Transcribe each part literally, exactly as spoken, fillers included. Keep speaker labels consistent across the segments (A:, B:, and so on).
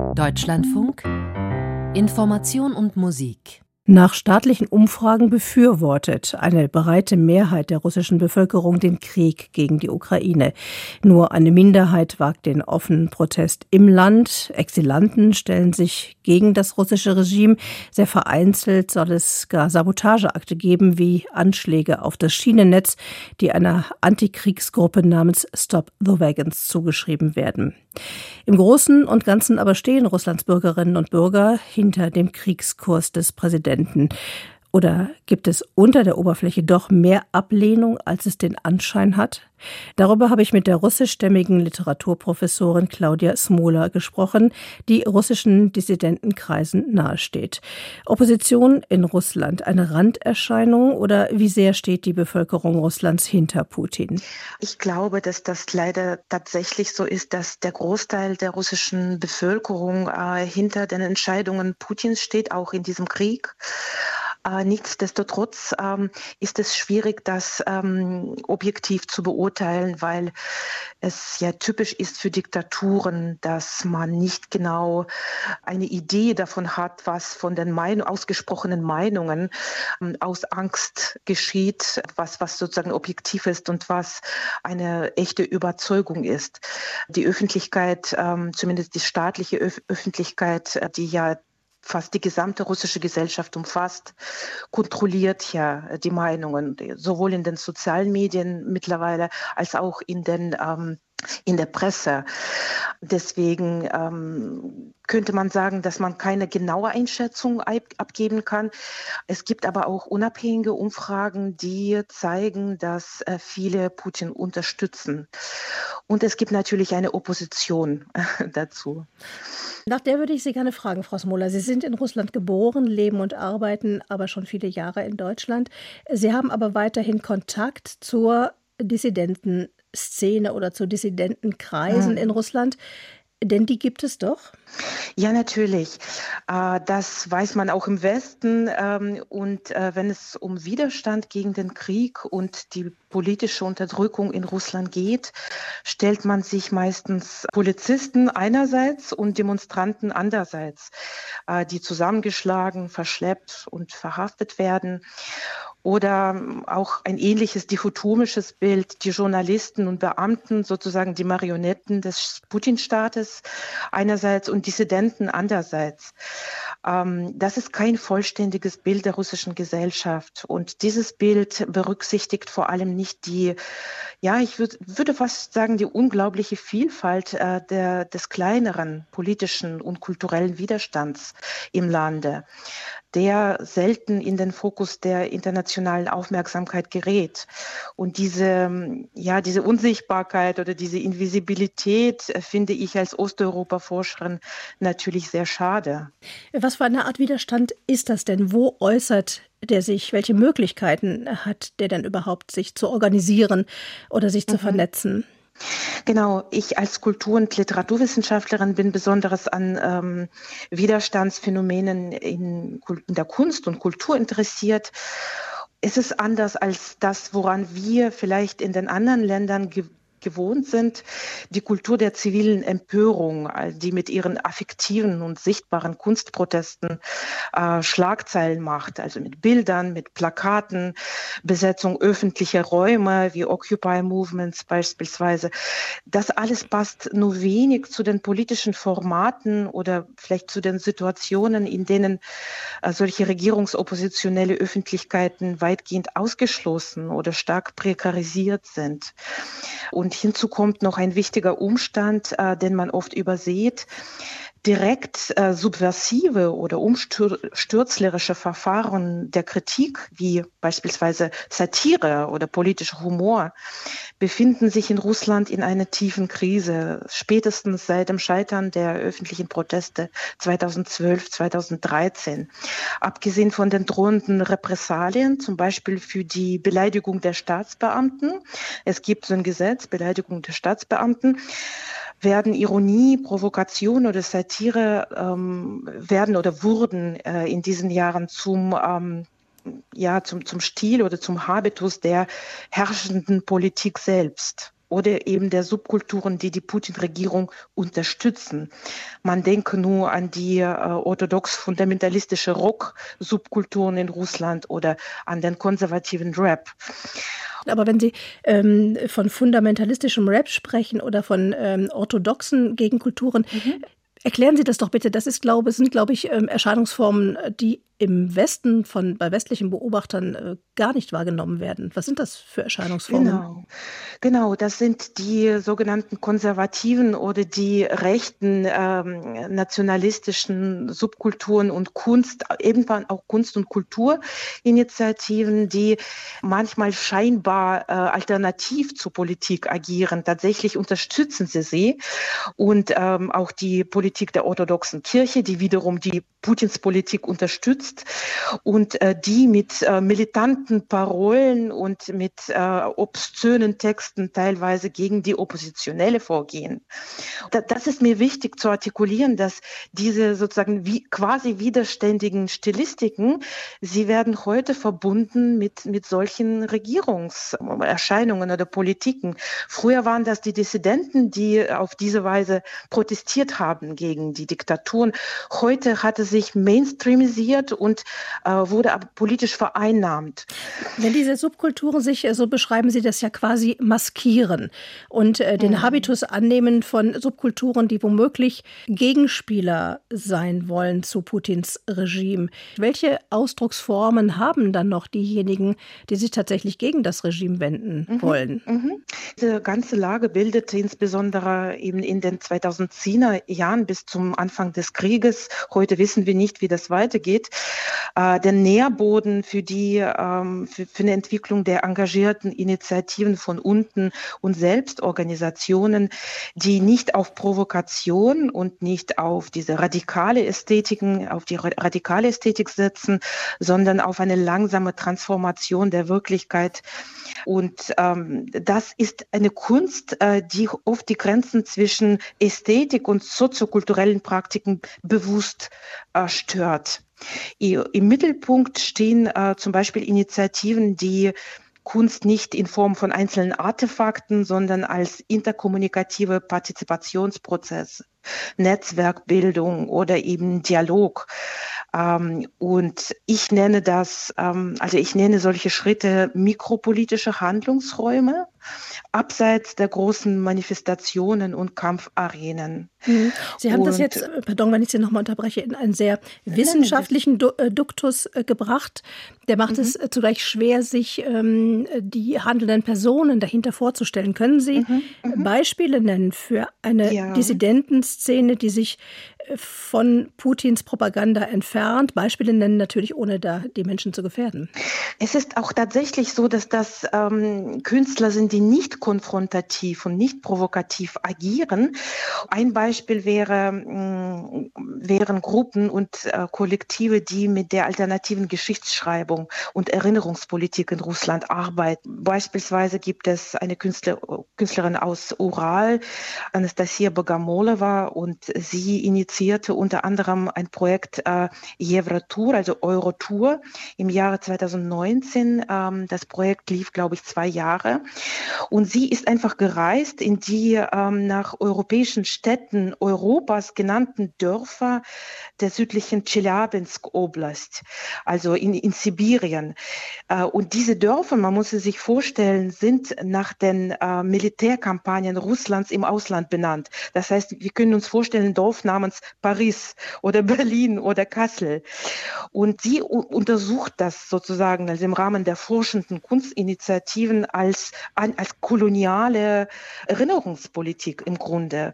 A: Deutschlandfunk Information und Musik.
B: Nach staatlichen Umfragen befürwortet eine breite Mehrheit der russischen Bevölkerung den Krieg gegen die Ukraine. Nur eine Minderheit wagt den offenen Protest im Land. Exilanten stellen sich gegen das russische Regime. Sehr vereinzelt soll es gar Sabotageakte geben, wie Anschläge auf das Schienennetz, die einer Antikriegsgruppe namens Stop the Wagons zugeschrieben werden. Im Großen und Ganzen aber stehen Russlands Bürgerinnen und Bürger hinter dem Kriegskurs des Präsidenten. Oder gibt es unter der Oberfläche doch mehr Ablehnung, als es den Anschein hat? Darüber habe ich mit der russischstämmigen Literaturprofessorin Claudia Smola gesprochen, die russischen Dissidentenkreisen nahesteht. Opposition in Russland, eine Randerscheinung oder wie sehr steht die Bevölkerung Russlands hinter Putin?
C: Ich glaube, dass das leider tatsächlich so ist, dass der Großteil der russischen Bevölkerung äh, hinter den Entscheidungen Putins steht, auch in diesem Krieg. Äh, nichtsdestotrotz ähm, ist es schwierig, das ähm, objektiv zu beurteilen, weil es ja typisch ist für Diktaturen, dass man nicht genau eine Idee davon hat, was von den Meinung, ausgesprochenen Meinungen ähm, aus Angst geschieht, was, was sozusagen objektiv ist und was eine echte Überzeugung ist. Die Öffentlichkeit, ähm, zumindest die staatliche Öf- Öffentlichkeit, die ja fast die gesamte russische Gesellschaft umfasst, kontrolliert ja die Meinungen, sowohl in den sozialen Medien mittlerweile als auch in den ähm, in der Presse. Deswegen ähm, könnte man sagen, dass man keine genaue Einschätzung abgeben kann. Es gibt aber auch unabhängige Umfragen, die zeigen, dass äh, viele Putin unterstützen. Und es gibt natürlich eine Opposition äh, dazu.
B: Nach der würde ich Sie gerne fragen, Frau Smola. Sie sind in Russland geboren, leben und arbeiten aber schon viele Jahre in Deutschland. Sie haben aber weiterhin Kontakt zur Dissidentenszene oder zu Dissidentenkreisen
C: Hm.
B: in Russland. Denn die gibt es doch?
C: Ja, natürlich. Das weiß man auch im Westen. Und wenn es um Widerstand gegen den Krieg und die politische Unterdrückung in Russland geht, stellt man sich meistens Polizisten einerseits und Demonstranten andererseits, die zusammengeschlagen, verschleppt und verhaftet werden. Oder auch ein ähnliches dichotomisches Bild, die Journalisten und Beamten, sozusagen die Marionetten des Putin-Staates einerseits und Dissidenten andererseits. Ähm, das ist kein vollständiges Bild der russischen Gesellschaft. Und dieses Bild berücksichtigt vor allem nicht die, ja, ich würd, würde fast sagen, die unglaubliche Vielfalt äh, der, des kleineren politischen und kulturellen Widerstands im Lande, der selten in den Fokus der internationalen Aufmerksamkeit gerät. Und diese, ja, diese Unsichtbarkeit oder diese Invisibilität äh, finde ich als Osteuropa-Forscherin natürlich sehr schade.
B: Was für eine Art Widerstand ist das denn? Wo äußert der sich? Welche Möglichkeiten hat der denn überhaupt, sich zu organisieren oder sich zu
C: Mhm.
B: vernetzen?
C: Genau, ich als Kultur- und Literaturwissenschaftlerin bin besonders an ähm, Widerstandsphänomenen in, in der Kunst und Kultur interessiert. Es ist anders als das, woran wir vielleicht in den anderen Ländern ge- gewohnt sind, die Kultur der zivilen Empörung, die mit ihren affektiven und sichtbaren Kunstprotesten äh, Schlagzeilen macht, also mit Bildern, mit Plakaten, Besetzung öffentlicher Räume wie Occupy Movements beispielsweise. Das alles passt nur wenig zu den politischen Formaten oder vielleicht zu den Situationen, in denen äh, solche regierungsoppositionelle Öffentlichkeiten weitgehend ausgeschlossen oder stark prekarisiert sind. Und hinzu kommt noch ein wichtiger Umstand, äh, den man oft übersieht. Direkt äh, subversive oder umstürzlerische Verfahren der Kritik, wie beispielsweise Satire oder politischer Humor, befinden sich in Russland in einer tiefen Krise, spätestens seit dem Scheitern der öffentlichen Proteste zweitausendzwölf, zweitausenddreizehn. Abgesehen von den drohenden Repressalien, zum Beispiel für die Beleidigung der Staatsbeamten, es gibt so ein Gesetz, Beleidigung der Staatsbeamten, werden Ironie, Provokation oder Satire ähm, werden oder wurden äh, in diesen Jahren zum ähm, ja, zum, zum Stil oder zum Habitus der herrschenden Politik selbst. oder eben der Subkulturen, die die Putin-Regierung unterstützen. Man denke nur an die äh, orthodox-fundamentalistische Rock-Subkulturen in Russland oder an den konservativen Rap.
B: Aber wenn Sie ähm, von fundamentalistischem Rap sprechen oder von ähm, orthodoxen Gegenkulturen, mhm. erklären Sie das doch bitte. Das ist, glaube, sind, glaube ich, ähm, Erscheinungsformen, die im Westen von bei westlichen Beobachtern äh, gar nicht wahrgenommen werden. Was sind das für Erscheinungsformen?
C: Genau, genau, das sind die sogenannten konservativen oder die rechten ähm, nationalistischen Subkulturen und Kunst, ebenfalls auch Kunst- und Kulturinitiativen, die manchmal scheinbar äh, alternativ zur Politik agieren. Tatsächlich unterstützen sie sie und ähm, auch die Politik der orthodoxen Kirche, die wiederum die Putins Politik unterstützt. Und äh, die mit äh, militanten Parolen und mit äh, obszönen Texten teilweise gegen die Oppositionelle vorgehen. Da, das ist mir wichtig zu artikulieren, dass diese sozusagen wie, quasi widerständigen Stilistiken, sie werden heute verbunden mit, mit solchen Regierungserscheinungen oder Politiken. Früher waren das die Dissidenten, die auf diese Weise protestiert haben gegen die Diktaturen. Heute hat es sich mainstreamisiert und äh, wurde aber politisch vereinnahmt.
B: Wenn diese Subkulturen sich, so beschreiben Sie das ja quasi, maskieren und äh, den mhm. Habitus annehmen von Subkulturen, die womöglich Gegenspieler sein wollen zu Putins Regime. Welche Ausdrucksformen haben dann noch diejenigen, die sich tatsächlich gegen das Regime wenden mhm. wollen? Mhm.
C: Diese ganze Lage bildete insbesondere eben in den zweitausendzehner Jahren bis zum Anfang des Krieges, heute wissen wir nicht, wie das weitergeht, äh, der Nährboden für die ähm, für, für eine Entwicklung der engagierten Initiativen von unten und Selbstorganisationen, die nicht auf Provokation und nicht auf diese radikale Ästhetiken, auf die radikale Ästhetik setzen, sondern auf eine langsame Transformation der Wirklichkeit. Und ähm, das ist eine Kunst, äh, die oft die Grenzen zwischen Ästhetik und soziokulturellen Praktiken bewusst äh, stört. Im Mittelpunkt stehen äh, zum Beispiel Initiativen, die Kunst nicht in Form von einzelnen Artefakten, sondern als interkommunikative Partizipationsprozesse, Netzwerkbildung oder eben Dialog. Ähm, und ich nenne das, ähm, also ich nenne solche Schritte mikropolitische Handlungsräume, abseits der großen Manifestationen und Kampfarenen.
B: Sie haben
C: und,
B: das jetzt, pardon, wenn ich Sie nochmal unterbreche, in einen sehr wissenschaftlichen Du- äh, Duktus äh, gebracht. Der macht mhm. es äh, zugleich schwer, sich ähm, die handelnden Personen dahinter vorzustellen. Können Sie mhm. Mhm. Beispiele nennen für eine ja. Dissidentenszene, die sich äh, von Putins Propaganda entfernt? Beispiele nennen natürlich, ohne da die Menschen zu gefährden.
C: Es ist auch tatsächlich so, dass das ähm, Künstler sind, die nicht konfrontativ und nicht provokativ agieren. Ein Beispiel wäre, mh, wären Gruppen und äh, Kollektive, die mit der alternativen Geschichtsschreibung und Erinnerungspolitik in Russland arbeiten. Beispielsweise gibt es eine Künstler, Künstlerin aus Ural, Anastasia Bogomolova, und sie initiierte unter anderem ein Projekt äh, Eurotour, also Eurotour im Jahre zweitausendneunzehn. Ähm, das Projekt lief, glaube ich, zwei Jahre. Und sie ist einfach gereist in die ähm, nach europäischen Städten Europas genannten Dörfer der südlichen Tscheljabinsk-Oblast, also in, in Sibirien. Äh, und diese Dörfer, man muss es sich vorstellen, sind nach den äh, Militärkampagnen Russlands im Ausland benannt. Das heißt, wir können uns vorstellen, ein Dorf namens Paris oder Berlin oder Kassel. Und sie u- untersucht das sozusagen also im Rahmen der forschenden Kunstinitiativen als, als koloniale Erinnerungspolitik im Grunde.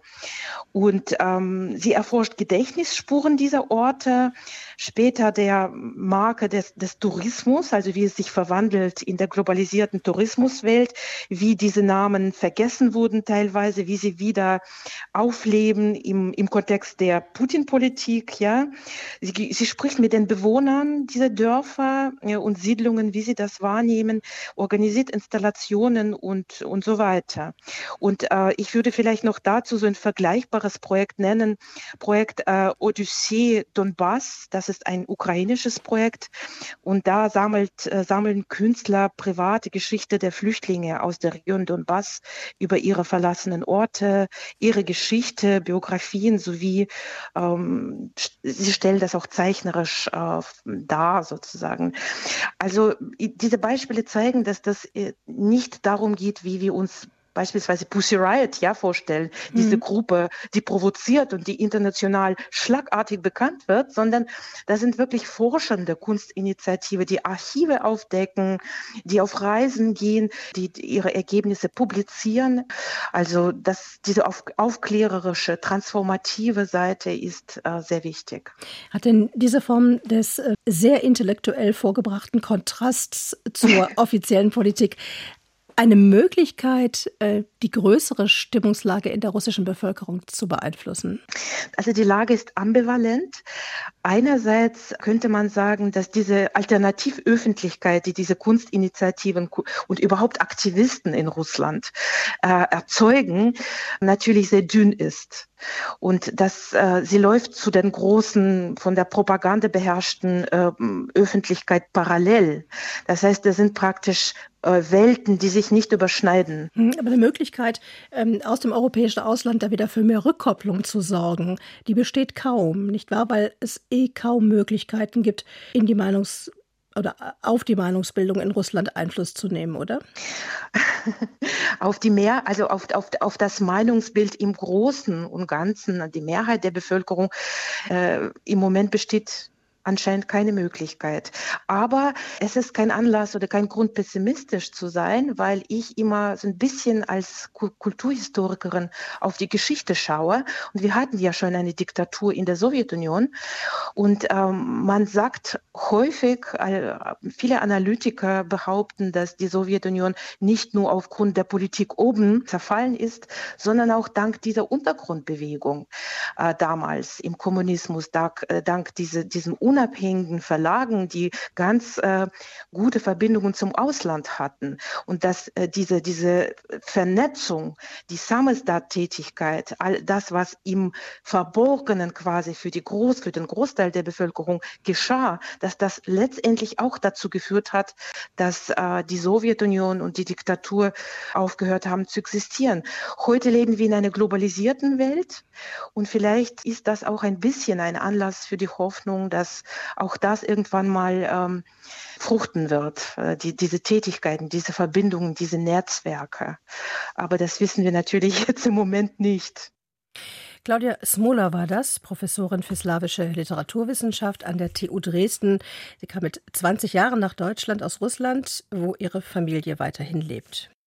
C: Und ähm, sie erforscht Gedächtnisspuren dieser Orte, später der Marke des, des Tourismus, also wie es sich verwandelt in der globalisierten Tourismuswelt, wie diese Namen vergessen wurden teilweise, wie sie wieder aufleben im, im Kontext der Putin-Politik. Ja. Sie, sie spricht mit den Bewohnern dieser Dörfer ja, und Siedlungen, wie sie das wahrnehmen, organisiert Installationen und, und so weiter. Und äh, ich würde vielleicht noch dazu so ein vergleichbares Projekt nennen, Projekt äh, Odyssee Donbass. Das ist ein ukrainisches Projekt. Und da sammelt, äh, sammeln Künstler private Geschichte der Flüchtlinge aus der Region Donbass über ihre verlassenen Orte, ihre Geschichte, Biografien sowie ähm, sie stellen das auch zeichnerisch äh, dar sozusagen. Also diese Beispiele zeigen, dass das äh, nicht darum geht, wie wir uns beispielsweise Pussy Riot ja vorstellen, mhm. diese Gruppe, die provoziert und die international schlagartig bekannt wird, sondern da sind wirklich forschende Kunstinitiative, die Archive aufdecken, die auf Reisen gehen, die ihre Ergebnisse publizieren. Also das, diese auf, aufklärerische, transformative Seite ist äh, sehr wichtig.
B: Hat denn diese Form des äh, sehr intellektuell vorgebrachten Kontrasts zur offiziellen Politik eine Möglichkeit, die größere Stimmungslage in der russischen Bevölkerung zu beeinflussen?
C: Also die Lage ist ambivalent. Einerseits könnte man sagen, dass diese Alternativöffentlichkeit, die diese Kunstinitiativen und überhaupt Aktivisten in Russland äh, erzeugen, natürlich sehr dünn ist. Und dass äh, sie läuft zu den großen, von der Propaganda beherrschten äh, Öffentlichkeit parallel. Das heißt, das sind praktisch äh, Welten, die sich nicht überschneiden.
B: Aber eine Möglichkeit, ähm, aus dem europäischen Ausland da wieder für mehr Rückkopplung zu sorgen, die besteht kaum, nicht wahr? Weil es eh kaum Möglichkeiten gibt, in die Meinungs- oder auf die Meinungsbildung in Russland Einfluss zu nehmen, oder?
C: Auf die Mehr, also auf, auf, auf das Meinungsbild im Großen und Ganzen, die Mehrheit der Bevölkerung, äh, im Moment besteht anscheinend keine Möglichkeit. Aber es ist kein Anlass oder kein Grund, pessimistisch zu sein, weil ich immer so ein bisschen als Kulturhistorikerin auf die Geschichte schaue. Und wir hatten ja schon eine Diktatur in der Sowjetunion. Und ähm, man sagt häufig, äh, viele Analytiker behaupten, dass die Sowjetunion nicht nur aufgrund der Politik oben zerfallen ist, sondern auch dank dieser Untergrundbewegung äh, damals im Kommunismus, dank, äh, dank diese, diesem unabhängigen Verlagen, die ganz äh, gute Verbindungen zum Ausland hatten. Und dass äh, diese, diese Vernetzung, die Samizdat-Tätigkeit, all das, was im Verborgenen quasi für, die Groß, für den Großteil der Bevölkerung geschah, dass das letztendlich auch dazu geführt hat, dass äh, die Sowjetunion und die Diktatur aufgehört haben zu existieren. Heute leben wir in einer globalisierten Welt und vielleicht ist das auch ein bisschen ein Anlass für die Hoffnung, dass auch das irgendwann mal ähm, fruchten wird, äh, die, diese Tätigkeiten, diese Verbindungen, diese Netzwerke. Aber das wissen wir natürlich jetzt im Moment nicht.
B: Claudia Smola war das, Professorin für slawische Literaturwissenschaft an der T U Dresden. Sie kam mit zwanzig Jahren nach Deutschland aus Russland, wo ihre Familie weiterhin lebt.